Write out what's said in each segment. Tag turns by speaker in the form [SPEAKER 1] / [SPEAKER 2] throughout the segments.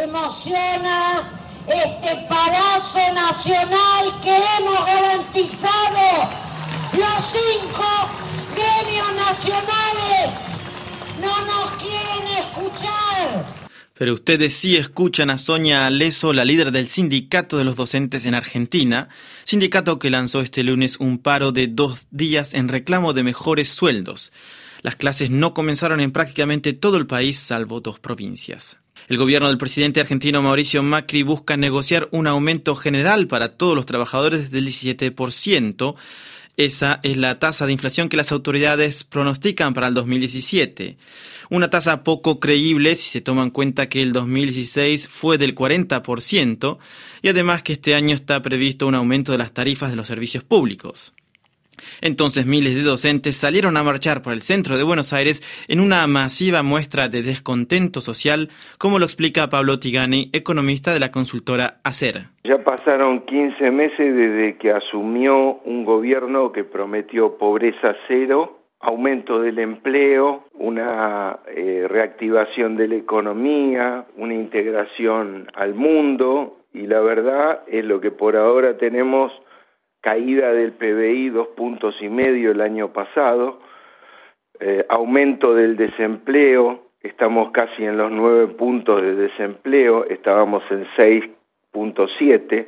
[SPEAKER 1] emociona este palazo nacional que hemos garantizado los 5 gremios nacionales. No nos quieren escuchar.
[SPEAKER 2] Pero ustedes sí escuchan a Sonia Aleso, la líder del Sindicato de los Docentes en Argentina, sindicato que lanzó este lunes un paro de 2 días en reclamo de mejores sueldos. Las clases no comenzaron en prácticamente todo el país, salvo 2 provincias. El gobierno del presidente argentino Mauricio Macri busca negociar un aumento general para todos los trabajadores del 17%. Esa es la tasa de inflación que las autoridades pronostican para el 2017. Una tasa poco creíble si se toma en cuenta que el 2016 fue del 40% y además que este año está previsto un aumento de las tarifas de los servicios públicos. Entonces miles de docentes salieron a marchar por el centro de Buenos Aires en una masiva muestra de descontento social, como lo explica Pablo Tigani, economista de la consultora ACER.
[SPEAKER 3] Ya pasaron 15 meses desde que asumió un gobierno que prometió pobreza cero, aumento del empleo, una reactivación de la economía, una integración al mundo, y la verdad es lo que por ahora tenemos: caída del PBI 2,5 puntos el año pasado, aumento del desempleo, estamos casi en los 9 puntos de desempleo, estábamos en 6,7,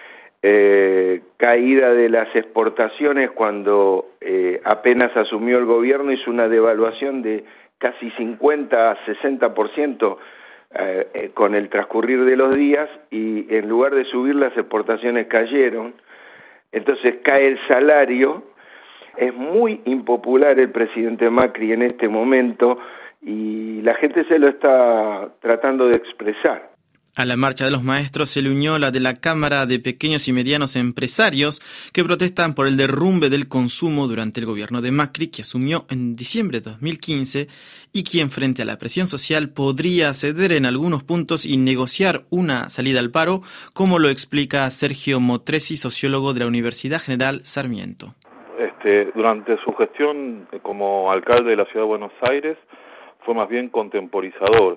[SPEAKER 3] caída de las exportaciones cuando apenas asumió el gobierno, hizo una devaluación de casi 50 a 60% con el transcurrir de los días, y en lugar de subir las exportaciones cayeron. Entonces cae el salario. Es muy impopular el presidente Macri en este momento y la gente se lo está tratando de expresar.
[SPEAKER 2] A la marcha de los maestros se le unió la de la Cámara de Pequeños y Medianos Empresarios, que protestan por el derrumbe del consumo durante el gobierno de Macri, que asumió en diciembre de 2015 y quien, frente a la presión social, podría ceder en algunos puntos y negociar una salida al paro, como lo explica Sergio Motresi, sociólogo de la Universidad General Sarmiento.
[SPEAKER 4] Durante su gestión como alcalde de la Ciudad de Buenos Aires fue más bien contemporizador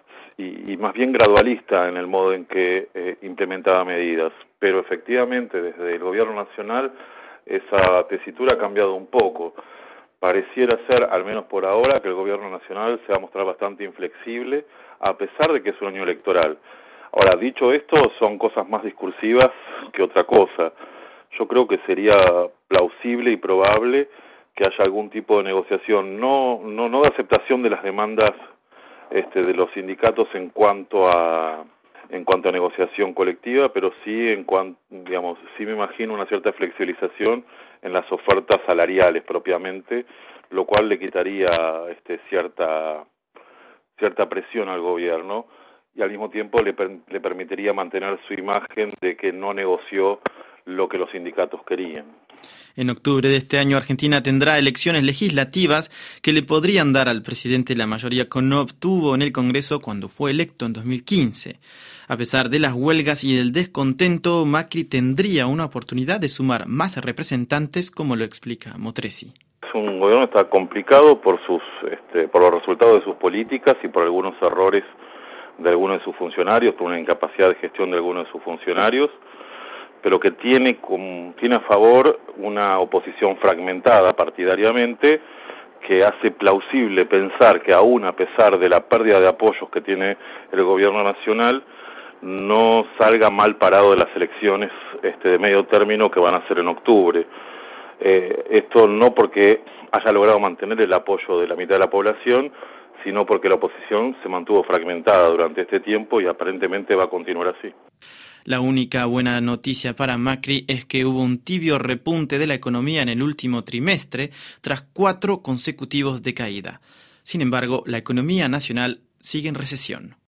[SPEAKER 4] y más bien gradualista en el modo en que implementaba medidas, pero efectivamente desde el gobierno nacional esa tesitura ha cambiado un poco. Pareciera ser, al menos por ahora, que el gobierno nacional se va a mostrar bastante inflexible, a pesar de que es un año electoral. Ahora, dicho esto, son cosas más discursivas que otra cosa. Yo creo que sería plausible y probable que haya algún tipo de negociación, no de aceptación de las demandas de los sindicatos en cuanto a negociación colectiva, pero sí sí me imagino una cierta flexibilización en las ofertas salariales propiamente, lo cual le quitaría cierta presión al gobierno y al mismo tiempo le permitiría mantener su imagen de que no negoció lo que los sindicatos querían.
[SPEAKER 2] En octubre de este año, Argentina tendrá elecciones legislativas que le podrían dar al presidente la mayoría que no obtuvo en el Congreso cuando fue electo en 2015. A pesar de las huelgas y del descontento, Macri tendría una oportunidad de sumar más representantes, como lo explica Motresi.
[SPEAKER 4] Es un gobierno que está complicado por los resultados de sus políticas y por algunos errores de algunos de sus funcionarios, por una incapacidad de gestión de algunos de sus funcionarios, pero que tiene a favor una oposición fragmentada partidariamente, que hace plausible pensar que aún a pesar de la pérdida de apoyos que tiene el gobierno nacional, no salga mal parado de las elecciones de medio término que van a ser en octubre. Esto no porque haya logrado mantener el apoyo de la mitad de la población, sino porque la oposición se mantuvo fragmentada durante este tiempo y aparentemente va a continuar así.
[SPEAKER 2] La única buena noticia para Macri es que hubo un tibio repunte de la economía en el último trimestre, tras 4 consecutivos de caída. Sin embargo, la economía nacional sigue en recesión.